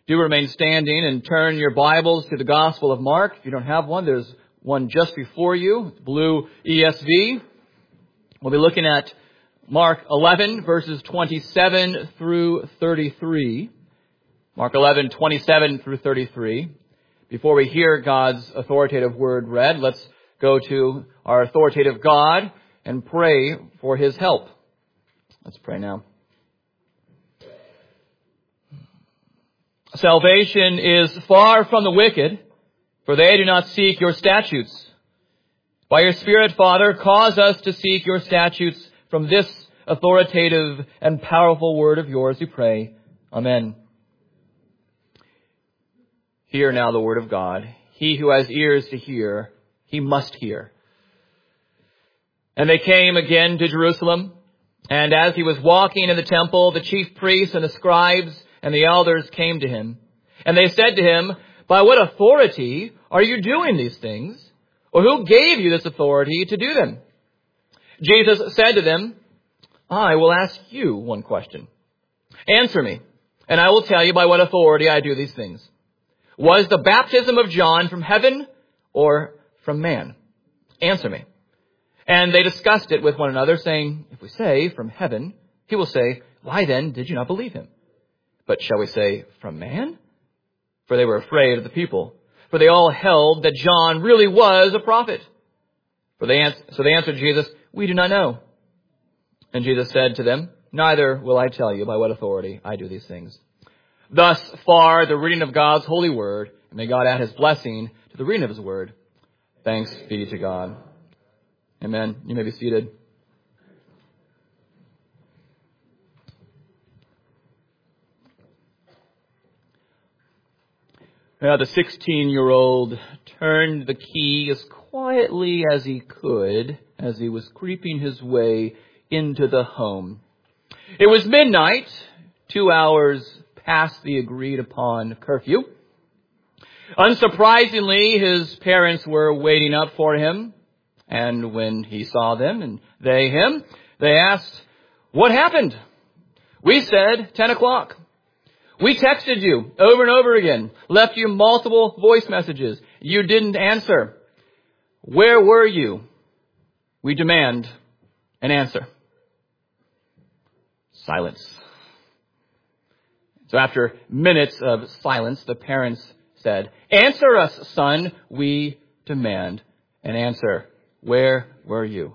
Do remain standing and turn your Bibles to the Gospel of Mark. If you don't have one, there's one just before you, blue ESV. We'll be looking at Mark 11, verses 27 through 33. Mark 11, 27 through 33. Before we hear God's authoritative word read, let's go to our authoritative God and pray for His help. Let's pray now. Salvation is far from the wicked, for they do not seek your statutes. By your Spirit, Father, cause us to seek your statutes from this authoritative and powerful word of yours, we pray. Amen. Hear now the word of God. He who has ears to hear, he must hear. And they came again to Jerusalem, and as he was walking in the temple, the chief priests and the scribes and the elders came to him. And they said to him, "By what authority are you doing these things? Or who gave you this authority to do them?" Jesus said to them, "I will ask you one question. Answer me, and I will tell you by what authority I do these things. Was the baptism of John from heaven or from man? Answer me." And they discussed it with one another, saying, "If we say from heaven, he will say, 'Why then did you not believe him?' But shall we say from man?" For they were afraid of the people, for they all held that John really was a prophet. So they answered Jesus, "We do not know." And Jesus said to them, "Neither will I tell you by what authority I do these things." Thus far the reading of God's holy word, and may God add his blessing to the reading of his word. Thanks be to God. Amen. You may be seated. Now, the 16-year-old turned the key as quietly as he could as he was creeping his way into the home. It was midnight, 2 hours past the agreed-upon curfew. Unsurprisingly, his parents were waiting up for him, and when he saw them and they him, they asked, "What happened?" "We said 10 o'clock. We texted you over and over again, left you multiple voice messages. You didn't answer. Where were you? We demand an answer." Silence. So after minutes of silence, the parents said, "Answer us, son. We demand an answer. Where were you?"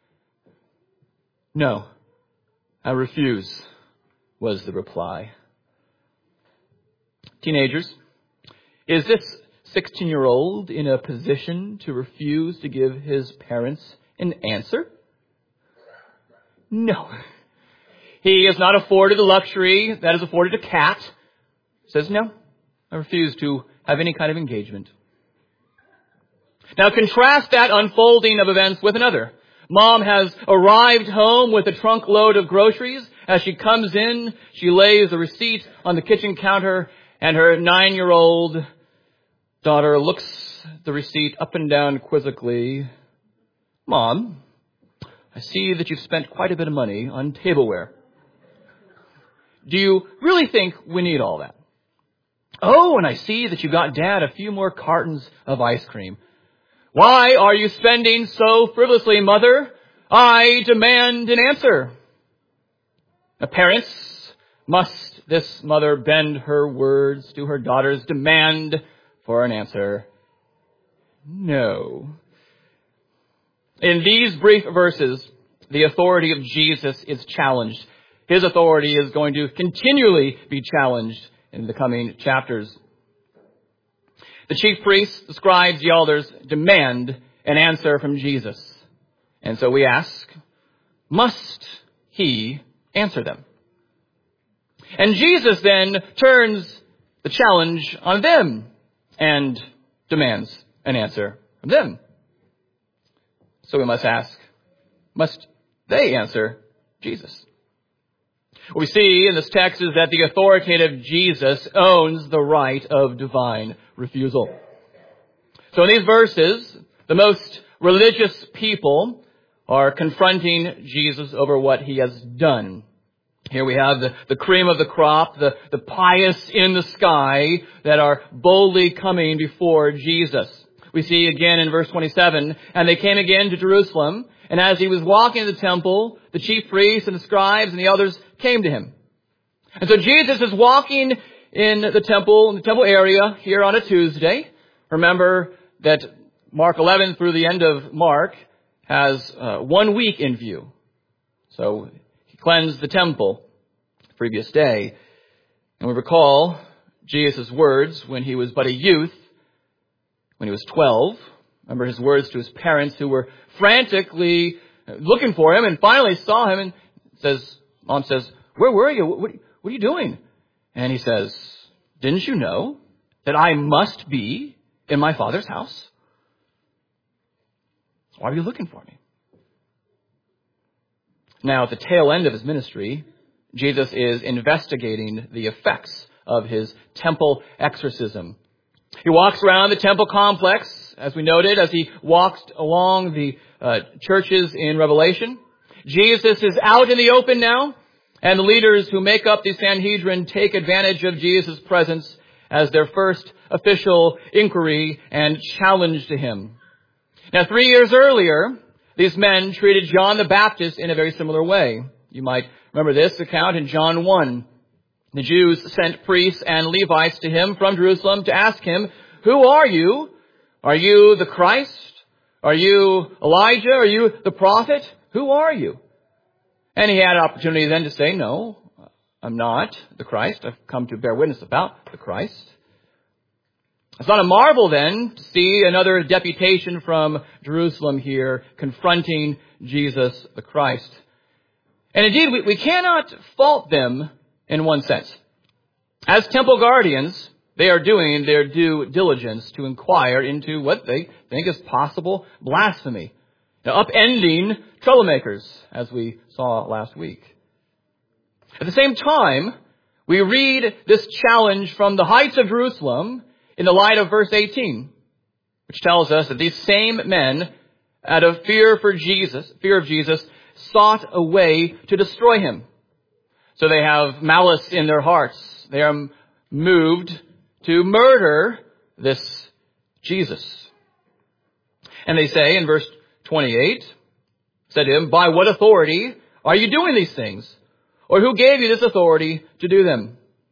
"No, I refuse," was the reply. Teenagers, is this 16-year-old in a position to refuse to give his parents an answer? No. He is not afforded the luxury that is afforded a cat. He says, "No, I refuse to have any kind of engagement." Now contrast that unfolding of events with another. Mom has arrived home with a trunk load of groceries. As she comes in, she lays the receipt on the kitchen counter, and her 9-year-old daughter looks the receipt up and down quizzically. "Mom, I see that you've spent quite a bit of money on tableware. Do you really think we need all that? Oh, and I see that you got Dad a few more cartons of ice cream. Why are you spending so frivolously, Mother? I demand an answer." Now, parents, must this mother bend her words to her daughter's demand for an answer? No. In these brief verses, the authority of Jesus is challenged. His authority is going to continually be challenged in the coming chapters. The chief priests, the scribes, the elders demand an answer from Jesus. And so we ask, must he answer them? And Jesus then turns the challenge on them and demands an answer from them. So we must ask, must they answer Jesus? What we see in this text is that the authoritative Jesus owns the right of divine refusal. So in these verses, the most religious people are confronting Jesus over what he has done. Here we have the cream of the crop, the pious in the sky that are boldly coming before Jesus. We see again in verse 27, and they came again to Jerusalem, and as he was walking in the temple, the chief priests and the scribes and the elders came to him. And so Jesus is walking in the temple area here on a Tuesday. Remember that Mark 11 through the end of Mark has 1 week in view. So he cleansed the temple the previous day. And we recall Jesus' words when he was but a youth, when he was 12. Remember his words to his parents who were frantically looking for him and finally saw him and Mom says, "Where were you? What are you doing?" And he says, "Didn't you know that I must be in my Father's house? Why are you looking for me?" Now, at the tail end of his ministry, Jesus is investigating the effects of his temple exorcism. He walks around the temple complex, as we noted, as he walks along the churches in Revelation. Jesus is out in the open now, and the leaders who make up the Sanhedrin take advantage of Jesus' presence as their first official inquiry and challenge to him. Now, 3 years earlier, these men treated John the Baptist in a very similar way. You might remember this account in John 1. The Jews sent priests and Levites to him from Jerusalem to ask him, "Who are you? Are you the Christ? Are you Elijah? Are you the prophet? Who are you?" And he had an opportunity then to say, "No, I'm not the Christ. I've come to bear witness about the Christ." It's not a marvel then to see another deputation from Jerusalem here confronting Jesus the Christ. And indeed, we cannot fault them in one sense. As temple guardians, they are doing their due diligence to inquire into what they think is possible blasphemy, upending troublemakers, as we saw last week. At the same time, we read this challenge from the heights of Jerusalem in the light of verse 18, which tells us that these same men, out of fear of Jesus, sought a way to destroy him. So they have malice in their hearts. They are moved to murder this Jesus. And they say in verse 28, said to him, "By what authority are you doing these things? Or who gave you this authority to do them?"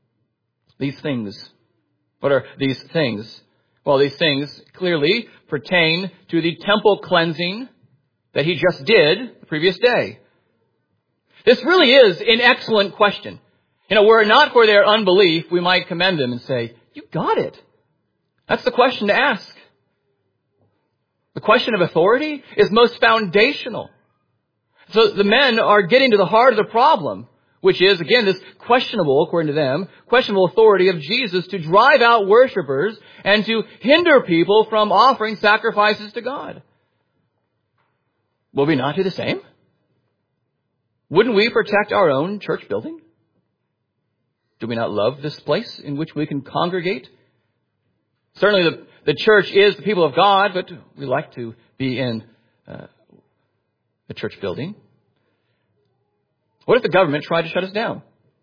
These things. What are these things? Well, these things clearly pertain to the temple cleansing that he just did the previous day. This really is an excellent question. Were it not for their unbelief, we might commend them and say, "You got it." That's the question to ask. The question of authority is most foundational. So the men are getting to the heart of the problem, which is, again, this questionable, according to them, questionable authority of Jesus to drive out worshipers and to hinder people from offering sacrifices to God. Will we not do the same? Wouldn't we protect our own church building? Do we not love this place in which we can congregate? Certainly the church is the people of God, but we like to be in the church building. What if the government tried to shut us down?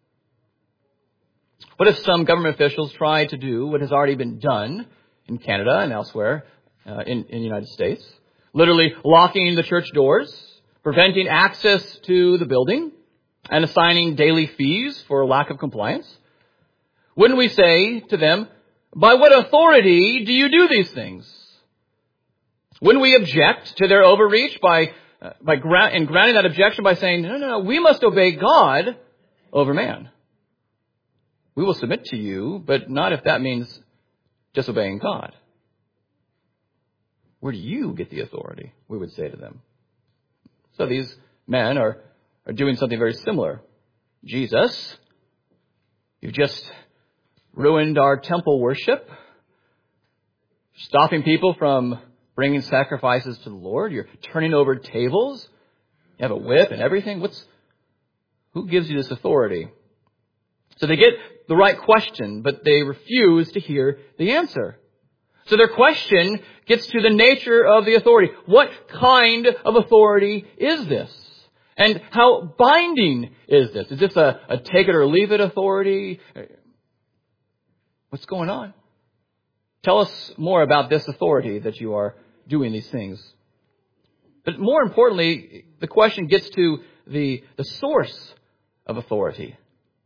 What if some government officials tried to do what has already been done in Canada and elsewhere in the United States? Literally locking the church doors, preventing access to the building, and assigning daily fees for lack of compliance? Wouldn't we say to them, "By what authority do you do these things?" Wouldn't we object to their overreach by granting that objection by saying, no, we must obey God over man. We will submit to you, but not if that means disobeying God. Where do you get the authority? We would say to them. So these men are doing something very similar. Jesus, you've just ruined our temple worship, stopping people from bringing sacrifices to the Lord. You're turning over tables. You have a whip and everything. Who gives you this authority? So they get the right question, but they refuse to hear the answer. So their question gets to the nature of the authority. What kind of authority is this? And how binding is this? Is this a take it or leave it authority? What's going on? Tell us more about this authority that you are doing these things. But more importantly, the question gets to the source of authority.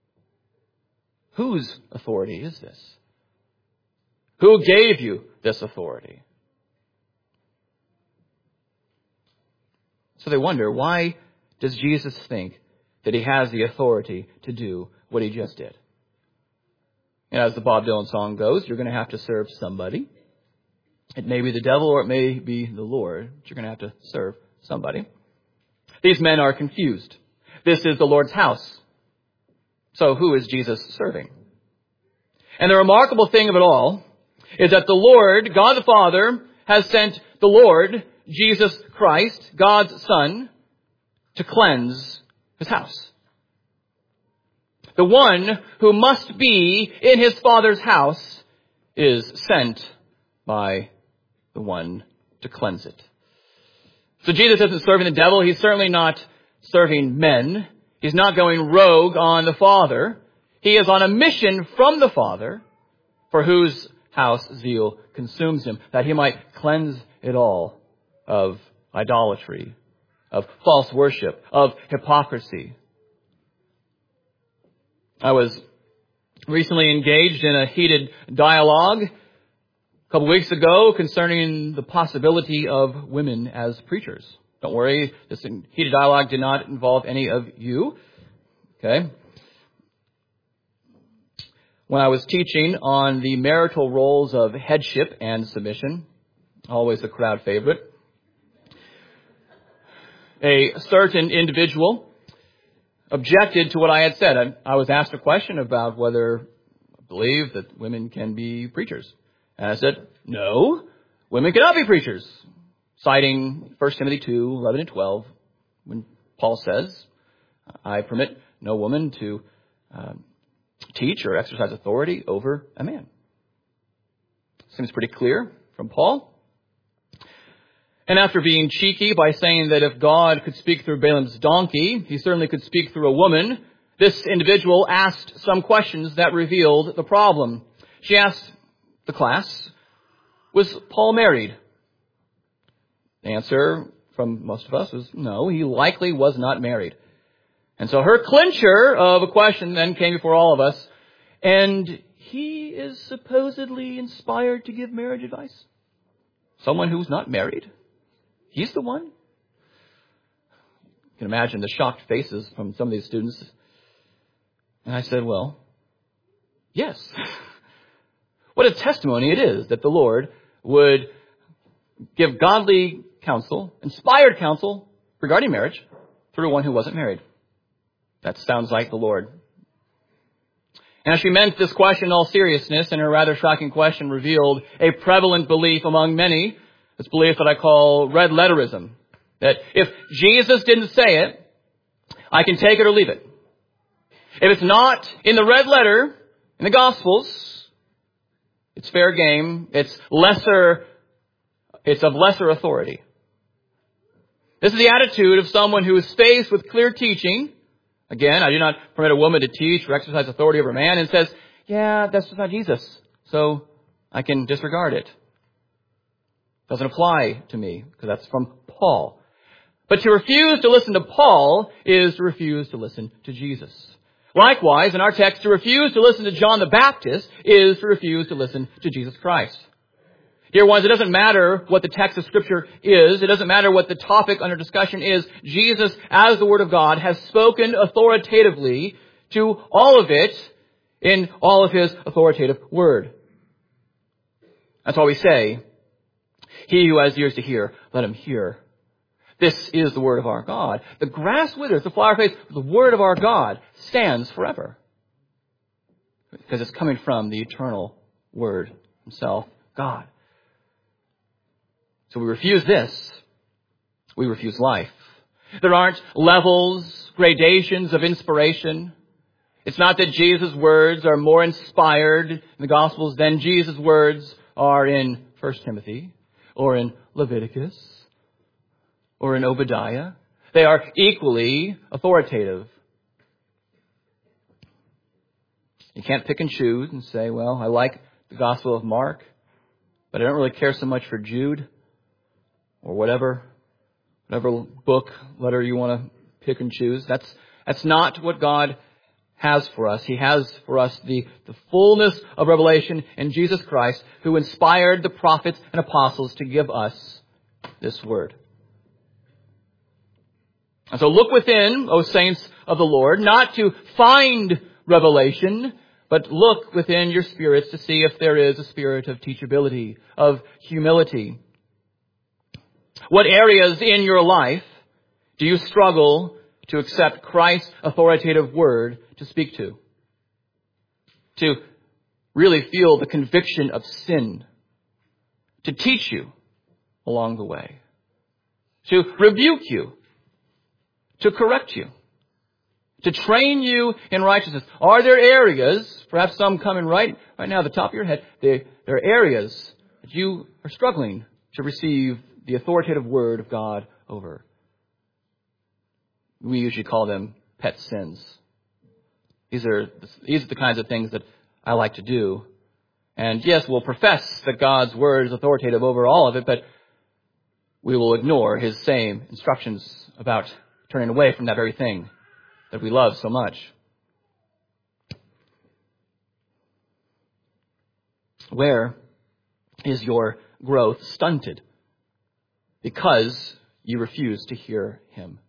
Whose authority is this? Who gave you this authority? So they wonder, why does Jesus think that he has the authority to do what he just did? And as the Bob Dylan song goes, you're going to have to serve somebody. It may be the devil or it may be the Lord, but you're going to have to serve somebody. These men are confused. This is the Lord's house. So who is Jesus serving? And the remarkable thing of it all is that the Lord, God the Father, has sent the Lord, Jesus Christ, God's Son, to cleanse his house. The one who must be in his Father's house is sent by the one to cleanse it. So Jesus isn't serving the devil. He's certainly not serving men. He's not going rogue on the Father. He is on a mission from the Father, for whose house zeal consumes him, that he might cleanse it all of idolatry, of false worship, of hypocrisy. I was recently engaged in a heated dialogue a couple weeks ago concerning the possibility of women as preachers. Don't worry, this heated dialogue did not involve any of you. Okay? When I was teaching on the marital roles of headship and submission, always a crowd favorite, a certain individual objected to what I had said. I was asked a question about whether I believe that women can be preachers. And I said, no, women cannot be preachers. Citing 1 Timothy 2, 11 and 12, when Paul says, I permit no woman to teach or exercise authority over a man. Seems pretty clear from Paul. And after being cheeky by saying that if God could speak through Balaam's donkey, he certainly could speak through a woman, this individual asked some questions that revealed the problem. She asked the class, was Paul married? The answer from most of us was no, he likely was not married. And so her clincher of a question then came before all of us, and he is supposedly inspired to give marriage advice? Someone who's not married? He's the one? You can imagine the shocked faces from some of these students. And I said, well, yes. What a testimony it is that the Lord would give godly counsel, inspired counsel regarding marriage through one who wasn't married. That sounds like the Lord. And she meant this question in all seriousness, and her rather shocking question revealed a prevalent belief among many, this belief that I call red letterism. That if Jesus didn't say it, I can take it or leave it. If it's not in the red letter, in the Gospels, it's fair game. It's of lesser authority. This is the attitude of someone who is faced with clear teaching. Again, I do not permit a woman to teach or exercise authority over a man, and says, yeah, that's just not Jesus, so I can disregard it. Doesn't apply to me, because that's from Paul. But to refuse to listen to Paul is to refuse to listen to Jesus. Likewise, in our text, to refuse to listen to John the Baptist is to refuse to listen to Jesus Christ. Dear ones, it doesn't matter what the text of Scripture is. It doesn't matter what the topic under discussion is. Jesus, as the Word of God, has spoken authoritatively to all of it in all of His authoritative Word. That's why we say, he who has ears to hear, let him hear. This is the Word of our God. The grass withers, the flower fades, the Word of our God stands forever. Because it's coming from the eternal Word Himself, God. So we refuse this. We refuse life. There aren't levels, gradations of inspiration. It's not that Jesus' words are more inspired in the Gospels than Jesus' words are in 1 Timothy or in Leviticus or in Obadiah. They are equally authoritative. You can't pick and choose and say, well, I like the Gospel of Mark, but I don't really care so much for Jude or whatever book, letter you want to pick and choose. That's not what God has for us. He has for us the fullness of revelation in Jesus Christ, who inspired the prophets and apostles to give us this word. And so look within, O saints of the Lord, not to find revelation, but look within your spirits to see if there is a spirit of teachability, of humility. What areas in your life do you struggle to accept Christ's authoritative word to speak to? To really feel the conviction of sin, to teach you along the way, to rebuke you, to correct you, to train you in righteousness. Are there areas, perhaps some coming right now at the top of your head, there are areas that you are struggling to receive the authoritative word of God over? We usually call them pet sins. These are the kinds of things that I like to do. And yes, we'll profess that God's word is authoritative over all of it, but we will ignore his same instructions about turning away from that very thing that we love so much. Where is your growth stunted because you refuse to hear him?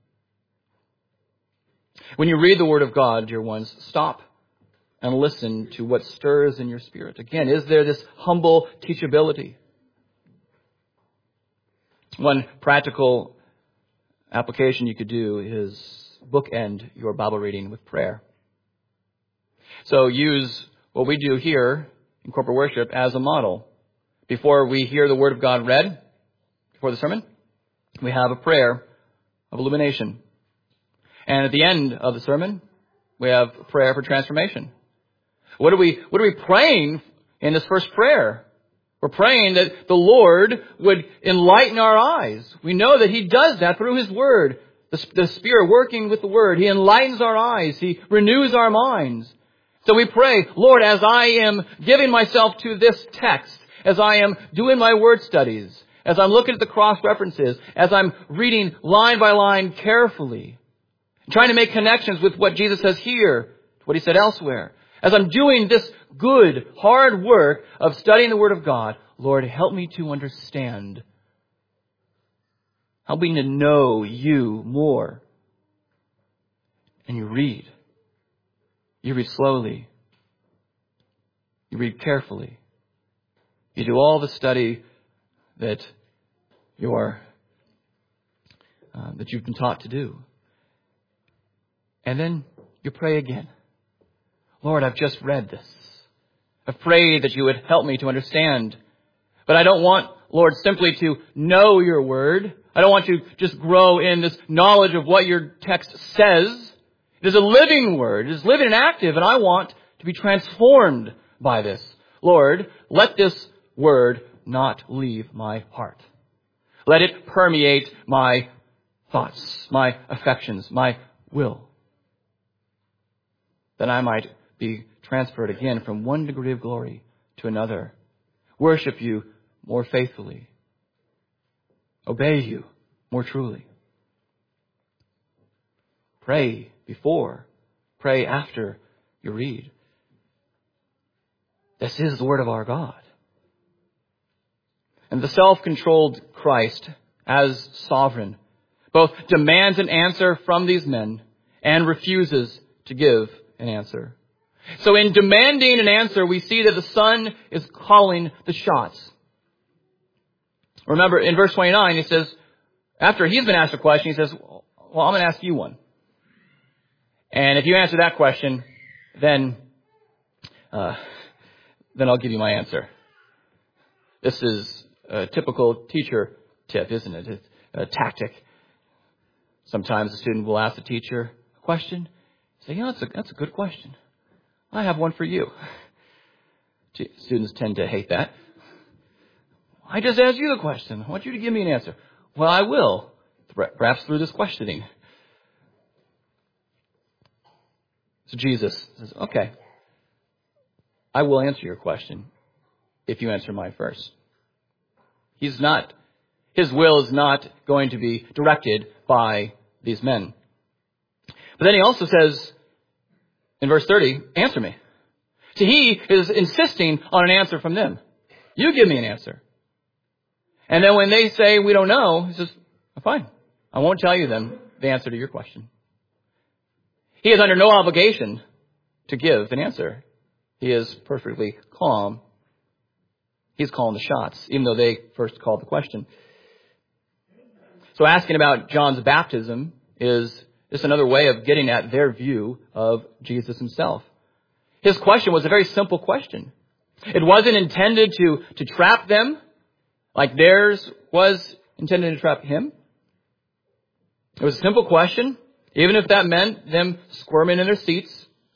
When you read the Word of God, dear ones, stop and listen to what stirs in your spirit. Again, is there this humble teachability? One practical application you could do is bookend your Bible reading with prayer. So use what we do here in corporate worship as a model. Before we hear the Word of God read, before the sermon, we have a prayer of illumination. And at the end of the sermon, we have a prayer for transformation. What are we praying in this first prayer? We're praying that the Lord would enlighten our eyes. We know that he does that through his word. The Spirit working with the word. He enlightens our eyes. He renews our minds. So we pray, Lord, as I am giving myself to this text, as I am doing my word studies, as I'm looking at the cross references, as I'm reading line by line carefully, trying to make connections with what Jesus says here, what he said elsewhere. As I'm doing this good, hard work of studying the Word of God, Lord, help me to understand. Help me to know you more. And you read. You read slowly. You read carefully. You do all the study that you've been taught to do. And then you pray again. Lord, I've just read this. I've prayed that you would help me to understand. But I don't want, Lord, simply to know your word. I don't want to just grow in this knowledge of what your text says. It is a living word. It is living and active, and I want to be transformed by this. Lord, let this word not leave my heart. Let it permeate my thoughts, my affections, my will. That I might be transferred again from one degree of glory to another. Worship you more faithfully. Obey you more truly. Pray before, pray after you read. This is the word of our God. And the self-controlled Christ, as sovereign, both demands an answer from these men and refuses to give an answer. So in demanding an answer, we see that the Son is calling the shots. Remember, in verse 29, he says, after he's been asked a question, he says, well, I'm going to ask you one. And if you answer that question, then I'll give you my answer. This is a typical teacher tip, isn't it? It's a tactic. Sometimes the student will ask the teacher a question. Say, that's a good question. I have one for you. Students tend to hate that. I just asked you the question. I want you to give me an answer. Well, I will, perhaps through this questioning. So Jesus says, okay, I will answer your question if you answer mine first. His will is not going to be directed by these men. But then he also says in verse 30, answer me. So he is insisting on an answer from them. You give me an answer. And then when they say we don't know, he says, fine, I won't tell you then the answer to your question. He is under no obligation to give an answer. He is perfectly calm. He's calling the shots, even though they first called the question. So asking about John's baptism is just another way of getting at their view of Jesus himself. His question was a very simple question. It wasn't intended to trap them like theirs was intended to trap him. It was a simple question, even if that meant them squirming in their seats.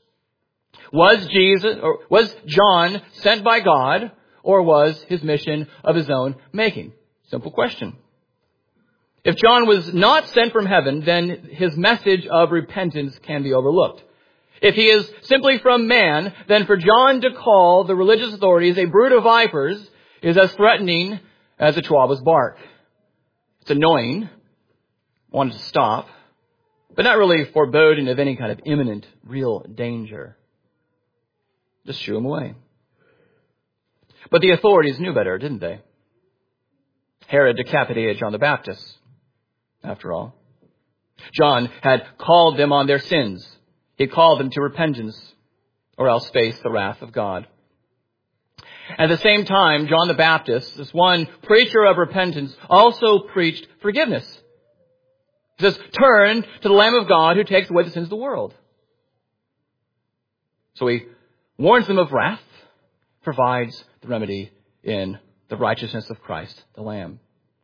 Was John sent by God, or was his mission of his own making? Simple question. If John was not sent from heaven, then his message of repentance can be overlooked. If he is simply from man, then for John to call the religious authorities a brood of vipers is as threatening as a chihuahua's bark. It's annoying. Wanted to stop, but not really foreboding of any kind of imminent, real danger. Just shoo him away. But the authorities knew better, didn't they? Herod decapitated John the Baptist, after all. John had called them on their sins. He called them to repentance, or else face the wrath of God. At the same time, John the Baptist, this one preacher of repentance, also preached forgiveness. He says, turn to the Lamb of God who takes away the sins of the world. So he warns them of wrath, provides the remedy in the righteousness of Christ, the Lamb.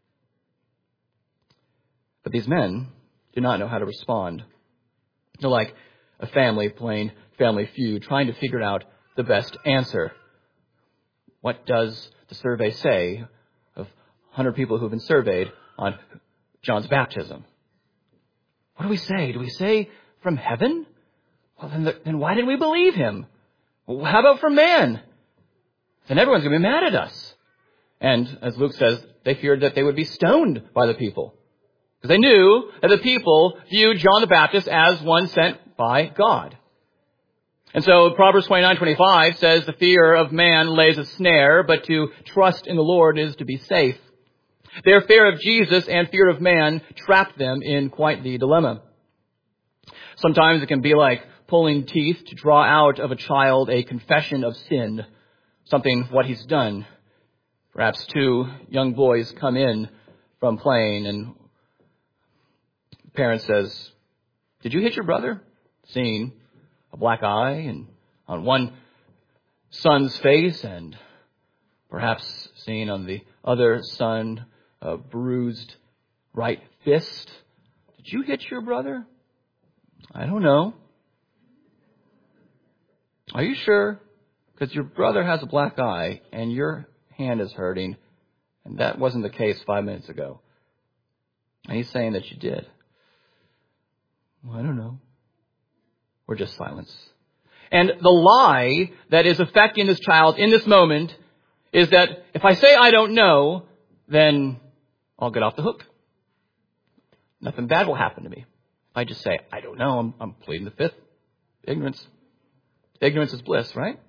But these men do not know how to respond. They're like a family playing Family Feud, trying to figure out the best answer. What does the survey say of 100 people who've been surveyed on John's baptism? What do we say? Do we say from heaven? Well, then why didn't we believe him? Well, how about from man? Then everyone's going to be mad at us. And as Luke says, they feared that they would be stoned by the people. Because they knew that the people viewed John the Baptist as one sent by God. And so Proverbs 29:25 says, the fear of man lays a snare, but to trust in the Lord is to be safe. Their fear of Jesus and fear of man trapped them in quite the dilemma. Sometimes it can be like pulling teeth to draw out of a child a confession of sin, something what he's done. Perhaps two young boys come in from playing and the parent says, did you hit your brother? Seeing a black eye and on one son's face and perhaps seeing on the other son a bruised right fist. Did you hit your brother? I don't know. Are you sure? Because your brother has a black eye and your hand is hurting. And that wasn't the case 5 minutes ago. And he's saying that you did. Well, I don't know. Or just silence. And the lie that is affecting this child in this moment is that if I say I don't know, then I'll get off the hook. Nothing bad will happen to me. If I just say, I don't know, I'm pleading the fifth. Ignorance. Ignorance is bliss, right?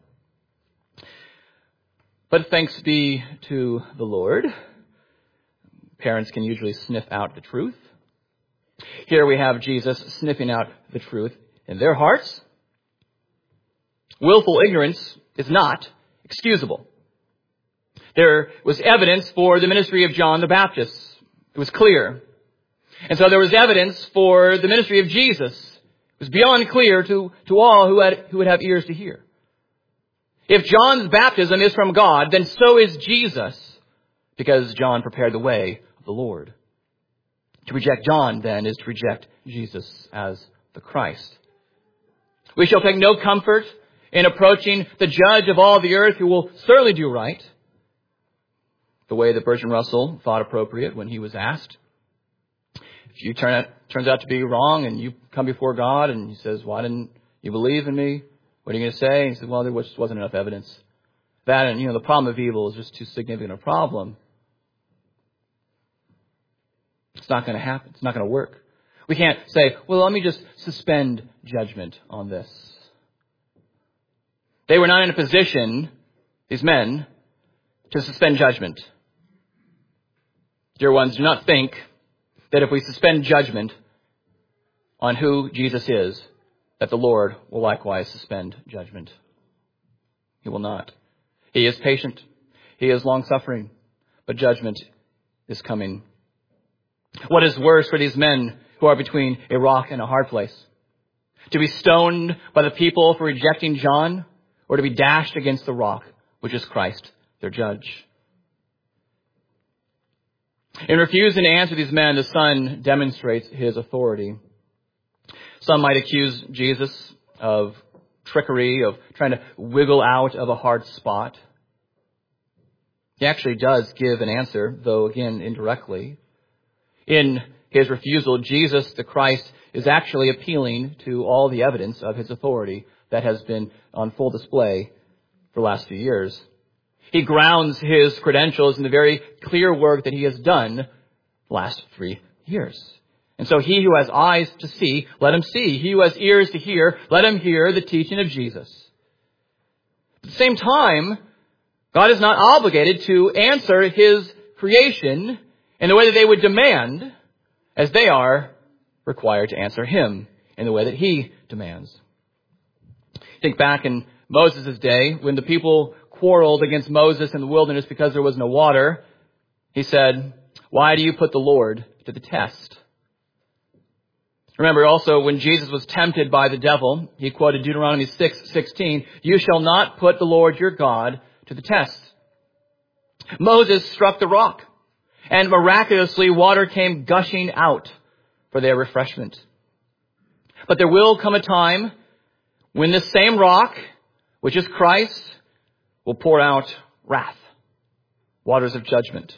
But thanks be to the Lord. Parents can usually sniff out the truth. Here we have Jesus sniffing out the truth in their hearts. Willful ignorance is not excusable. There was evidence for the ministry of John the Baptist. It was clear. And so there was evidence for the ministry of Jesus. It was beyond clear to all who would have ears to hear. If John's baptism is from God, then so is Jesus, because John prepared the way of the Lord. To reject John, then, is to reject Jesus as the Christ. We shall take no comfort in approaching the judge of all the earth, who will certainly do right, the way that Bertrand Russell thought appropriate when he was asked. If you turns out to be wrong and you come before God and he says, why didn't You believe in me? What are you going to say? He said, well, there just wasn't enough evidence. That and, the problem of evil is just too significant a problem. It's not going to happen. It's not going to work. We can't say, well, let me just suspend judgment on this. They were not in a position, these men, to suspend judgment. Dear ones, do not think that if we suspend judgment on who Jesus is, that the Lord will likewise suspend judgment. He will not. He is patient. He is long-suffering. But judgment is coming. What is worse for these men who are between a rock and a hard place? To be stoned by the people for rejecting John, or to be dashed against the rock, which is Christ, their judge? In refusing to answer these men, the Son demonstrates his authority. Some might accuse Jesus of trickery, of trying to wiggle out of a hard spot. He actually does give an answer, though again indirectly. In his refusal, Jesus, the Christ, is actually appealing to all the evidence of his authority that has been on full display for the last few years. He grounds his credentials in the very clear work that he has done the last 3 years. And so he who has eyes to see, let him see. He who has ears to hear, let him hear the teaching of Jesus. At the same time, God is not obligated to answer his creation in the way that they would demand, as they are required to answer him in the way that he demands. Think back in Moses' day, when the people quarreled against Moses in the wilderness because there was no water, he said, "Why do you put the Lord to the test?" Remember also when Jesus was tempted by the devil, he quoted Deuteronomy 6:16, "You shall not put the Lord your God to the test." Moses struck the rock, and miraculously water came gushing out for their refreshment. But there will come a time when this same rock, which is Christ, will pour out wrath, waters of judgment.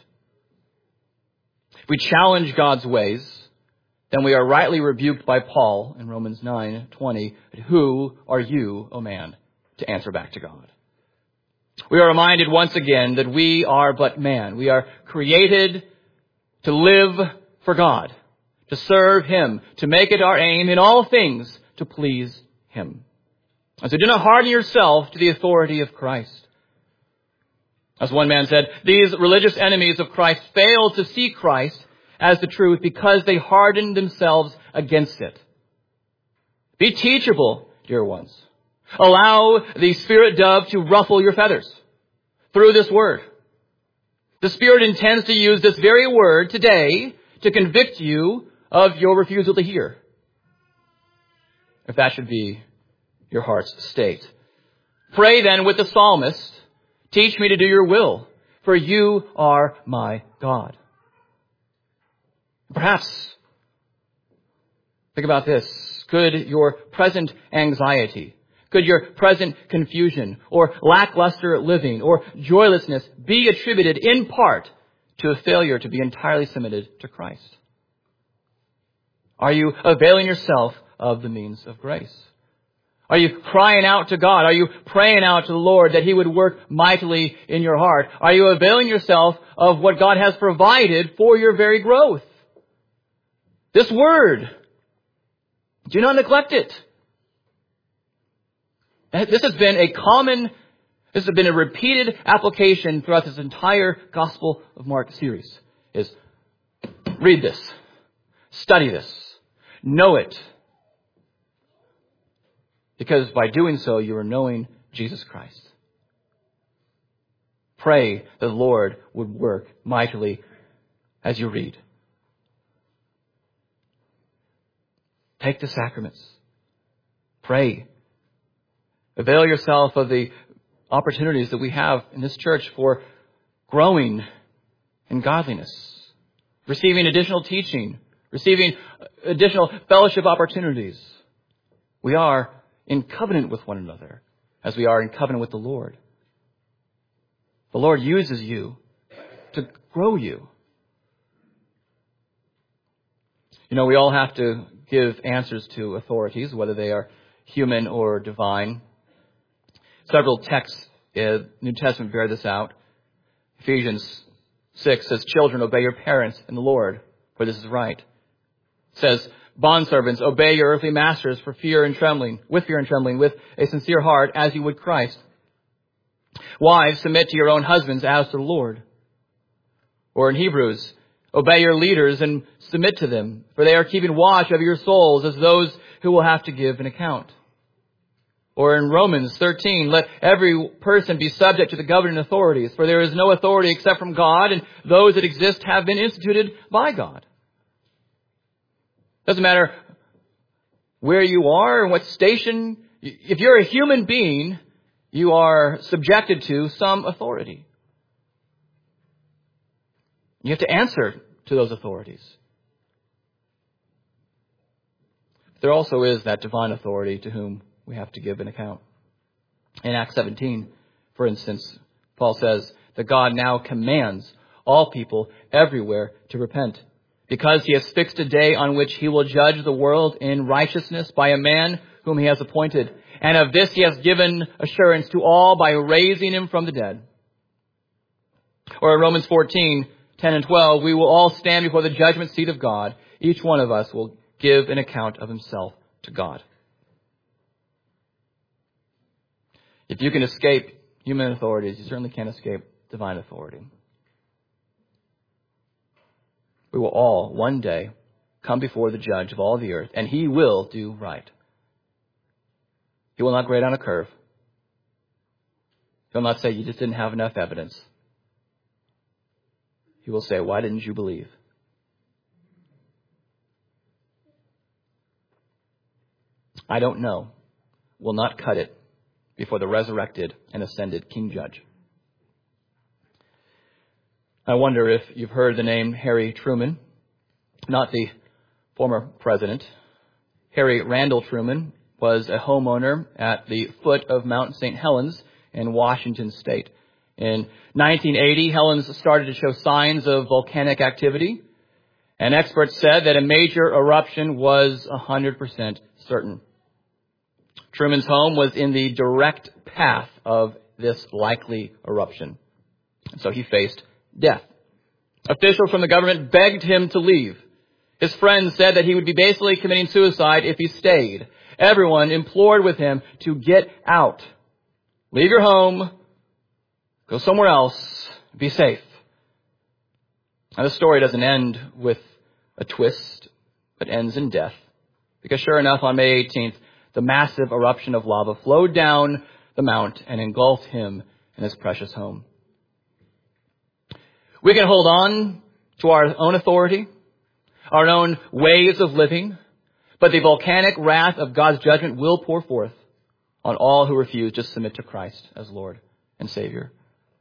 If we challenge God's ways, then we are rightly rebuked by Paul in Romans 9:20. Who are you, O man, to answer back to God? We are reminded once again that we are but man. We are created to live for God, to serve him, to make it our aim in all things to please him. And so do not harden yourself to the authority of Christ. As one man said, these religious enemies of Christ failed to see Christ as the truth because they hardened themselves against it. Be teachable, dear ones. Allow the Spirit dove to ruffle your feathers through this word. The Spirit intends to use this very word today to convict you of your refusal to hear, if that should be your heart's state. Pray then with the psalmist, "Teach me to do your will, for you are my God." Perhaps, think about this, could your present anxiety, could your present confusion or lackluster living or joylessness be attributed in part to a failure to be entirely submitted to Christ? Are you availing yourself of the means of grace? Are you crying out to God? Are you praying out to the Lord that he would work mightily in your heart? Are you availing yourself of what God has provided for your very growth? This word, do not neglect it. This has been a repeated application throughout this entire Gospel of Mark series, is read this, study this, know it. Because by doing so, you are knowing Jesus Christ. Pray that the Lord would work mightily as you read. Take the sacraments. Pray. Avail yourself of the opportunities that we have in this church for growing in godliness, receiving additional teaching, receiving additional fellowship opportunities. We are in covenant with one another as we are in covenant with the Lord. The Lord uses you to grow you. We all have to give answers to authorities, whether they are human or divine. Several texts in the New Testament bear this out. Ephesians 6 says, children, obey your parents in the Lord, for this is right. It says, bondservants, obey your earthly masters with fear and trembling, with a sincere heart, as you would Christ. Wives, submit to your own husbands as to the Lord. Or in Hebrews, obey your leaders and submit to them, for they are keeping watch over your souls as those who will have to give an account. Or in Romans 13, let every person be subject to the governing authorities, for there is no authority except from God, and those that exist have been instituted by God. Doesn't matter where you are and what station. If you're a human being, you are subjected to some authority. You have to answer to those authorities. There also is that divine authority to whom we have to give an account. In Acts 17, for instance, Paul says that God now commands all people everywhere to repent, because he has fixed a day on which he will judge the world in righteousness by a man whom he has appointed. And of this he has given assurance to all by raising him from the dead. Or in Romans 14, 10 and 12, we will all stand before the judgment seat of God. Each one of us will give an account of himself to God. If you can escape human authorities, you certainly can't escape divine authority. We will all, one day, come before the judge of all the earth, and he will do right. He will not grade on a curve. He will not say, you just didn't have enough evidence. He will say, why didn't you believe? I don't know. Will not cut it before the resurrected and ascended King Judge. I wonder if you've heard the name Harry Truman, not the former president. Harry Randall Truman was a homeowner at the foot of Mount St. Helens in Washington State. In 1980, Helens started to show signs of volcanic activity, and experts said that a major eruption was 100% certain. Truman's home was in the direct path of this likely eruption, so he faced death. Officials from the government begged him to leave. His friends said that he would be basically committing suicide if he stayed. Everyone implored with him to get out. Leave your home. Go somewhere else. Be safe. Now, the story doesn't end with a twist, but ends in death. Because sure enough, on May 18th, the massive eruption of lava flowed down the mount and engulfed him and his precious home. We can hold on to our own authority, our own ways of living, but the volcanic wrath of God's judgment will pour forth on all who refuse to submit to Christ as Lord and Savior.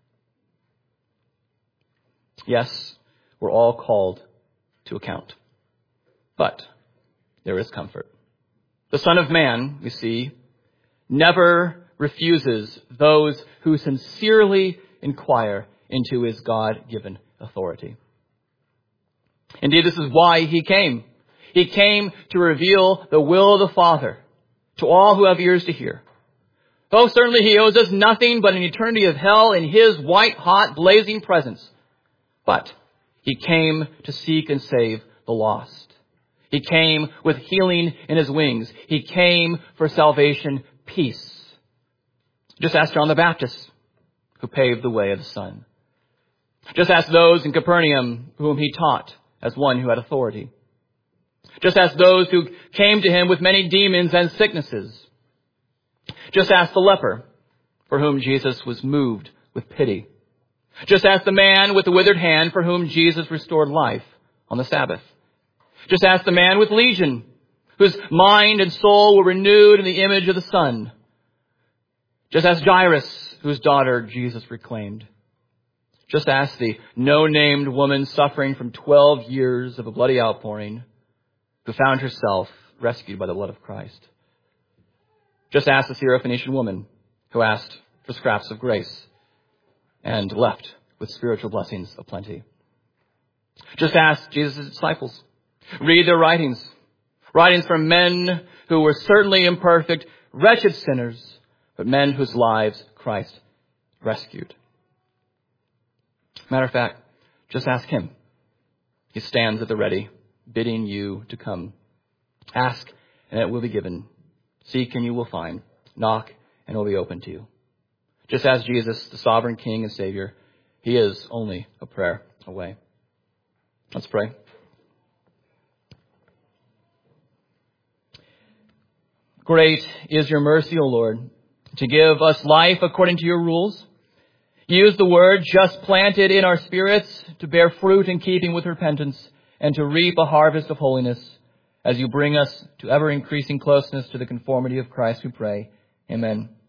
Yes, we're all called to account, but there is comfort. The Son of Man, we see, never refuses those who sincerely inquire into his God-given authority. Indeed, this is why he came. He came to reveal the will of the Father to all who have ears to hear. Though certainly he owes us nothing but an eternity of hell in his white-hot, blazing presence. But he came to seek and save the lost. He came with healing in his wings. He came for salvation, peace. Just ask John the Baptist, who paved the way of the Son. Just ask those in Capernaum whom he taught as one who had authority. Just ask those who came to him with many demons and sicknesses. Just ask the leper for whom Jesus was moved with pity. Just ask the man with the withered hand for whom Jesus restored life on the Sabbath. Just ask the man with legion whose mind and soul were renewed in the image of the Son. Just ask Jairus, whose daughter Jesus reclaimed. Just ask the no-named woman suffering from 12 years of a bloody outpouring who found herself rescued by the blood of Christ. Just ask the Syrophoenician woman who asked for scraps of grace and left with spiritual blessings of plenty. Just ask Jesus' disciples. Read their writings from men who were certainly imperfect, wretched sinners, but men whose lives Christ rescued. Matter of fact, just ask him. He stands at the ready, bidding you to come. Ask, and it will be given. Seek, and you will find. Knock, and it will be open to you. Just as Jesus, the sovereign King and Savior, he is only a prayer away. Let's pray. Great is your mercy, O Lord, to give us life according to your rules. Use the word just planted in our spirits to bear fruit in keeping with repentance and to reap a harvest of holiness as you bring us to ever increasing closeness to the conformity of Christ, we pray. Amen.